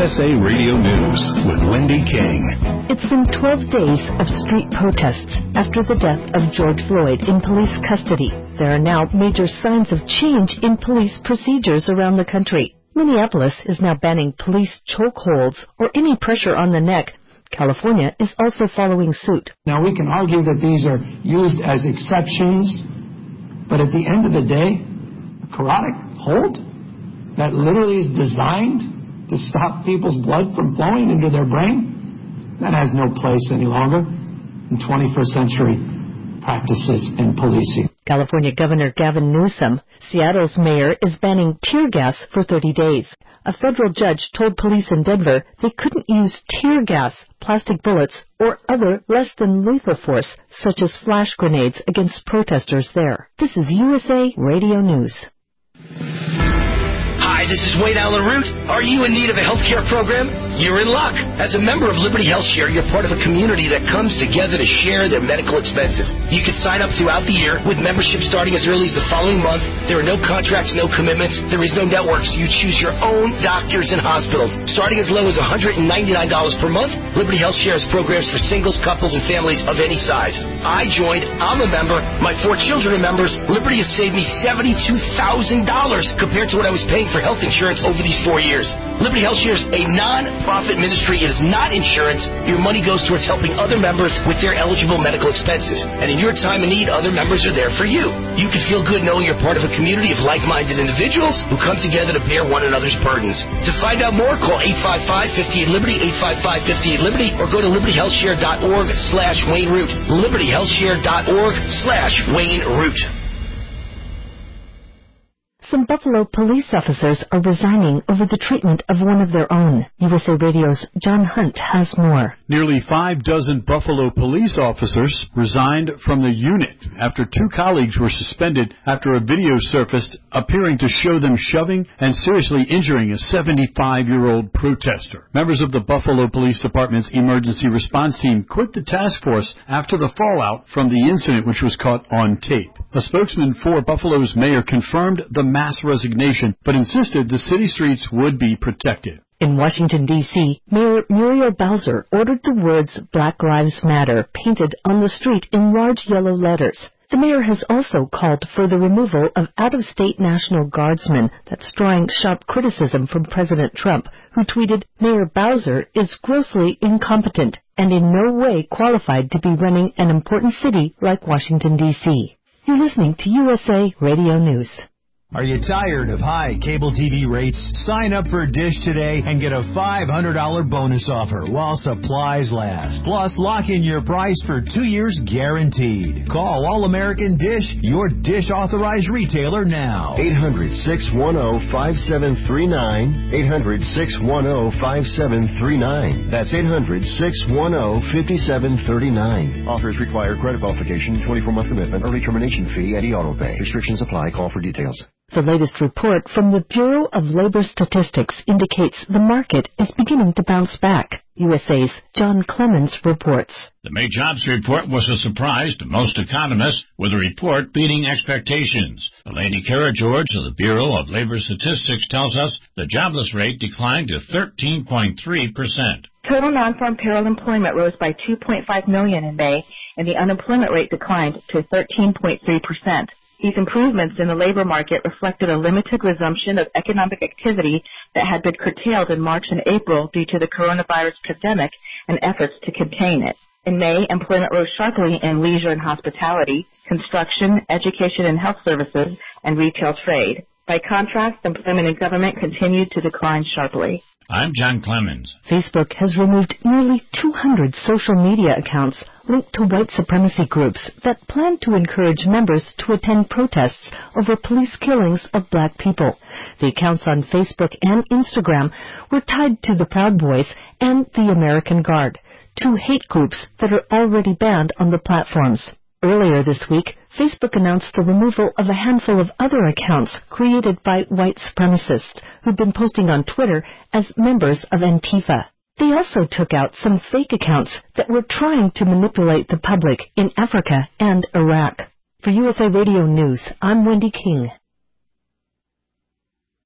USA Radio News with Wendy King. It's been 12 days of street protests after the death of George Floyd in police custody. There are now major signs of change in police procedures around the country. Minneapolis is now banning police chokeholds or any pressure on the neck. California is also following suit. Now, we can argue that these are used as exceptions, but at the end of the day, a carotid hold that literally is designed to stop people's blood from flowing into their brain, that has no place any longer in 21st century practices in policing. California Governor Gavin Newsom, Seattle's mayor, is banning tear gas for 30 days. A federal judge told police in Denver they couldn't use tear gas, plastic bullets, or other less than lethal force, such as flash grenades, against protesters there. This is USA Radio News. Hi, this is Wayne Allen Root. Are you in need of a health care program? You're in luck. As a member of Liberty Health Share, you're part of a community that comes together to share their medical expenses. You can sign up throughout the year with membership starting as early as the following month. There are no contracts, no commitments. There is no network, so you choose your own doctors and hospitals. Starting as low as $199 per month, Liberty Health Share has programs for singles, couples, and families of any size. I joined. I'm a member. My 4 children are members. Liberty has saved me $72,000 compared to what I was paying for health insurance over these 4 years. Liberty Health Share is a non-profit ministry. It is not insurance. Your money goes towards helping other members with their eligible medical expenses. And in your time of need, other members are there for you. You can feel good knowing you're part of a community of like-minded individuals who come together to bear one another's burdens. To find out more, call 855-58-LIBERTY, 855-58-LIBERTY, or go to libertyhealthshare.org/Wayne Root. libertyhealthshare.org/Wayne Root. Some Buffalo police officers are resigning over the treatment of one of their own. USA Radio's John Hunt has more. Nearly 6 Buffalo police officers resigned from the unit after 2 colleagues were suspended after a video surfaced appearing to show them shoving and seriously injuring a 75-year-old protester. Members of the Buffalo Police Department's emergency response team quit the task force after the fallout from the incident, which was caught on tape. A spokesman for Buffalo's mayor confirmed the mass resignation, but insisted the city streets would be protected. In Washington, D.C., Mayor Muriel Bowser ordered the words Black Lives Matter painted on the street in large yellow letters. The mayor has also called for the removal of out-of-state National Guardsmen. That's drawing sharp criticism from President Trump, who tweeted, "Mayor Bowser is grossly incompetent and in no way qualified to be running an important city like Washington, D.C." You're listening to USA Radio News. Are you tired of high cable TV rates? Sign up for Dish today and get a $500 bonus offer while supplies last. Plus, lock in your price for 2 years guaranteed. Call All-American Dish, your Dish authorized retailer now. 800-610-5739. 800-610-5739. That's 800-610-5739. Offers require credit qualification, 24-month commitment, early termination fee, and e-auto pay. Restrictions apply. Call for details. The latest report from the Bureau of Labor Statistics indicates the market is beginning to bounce back. USA's John Clemens reports. The May jobs report was a surprise to most economists, with the report beating expectations. Lady Kara George of the Bureau of Labor Statistics tells us the jobless rate declined to 13.3%. Total non-farm payroll employment rose by 2.5 million in May, and the unemployment rate declined to 13.3%. These improvements in the labor market reflected a limited resumption of economic activity that had been curtailed in March and April due to the coronavirus pandemic and efforts to contain it. In May, employment rose sharply in leisure and hospitality, construction, education and health services, and retail trade. By contrast, employment in government continued to decline sharply. I'm John Clemens. Facebook has removed nearly 200 social media accounts linked to white supremacy groups that plan to encourage members to attend protests over police killings of black people. The accounts on Facebook and Instagram were tied to the Proud Boys and the American Guard, 2 hate groups that are already banned on the platforms. Earlier this week, Facebook announced the removal of a handful of other accounts created by white supremacists who've been posting on Twitter as members of Antifa. They also took out some fake accounts that were trying to manipulate the public in Africa and Iraq. For USA Radio News, I'm Wendy King.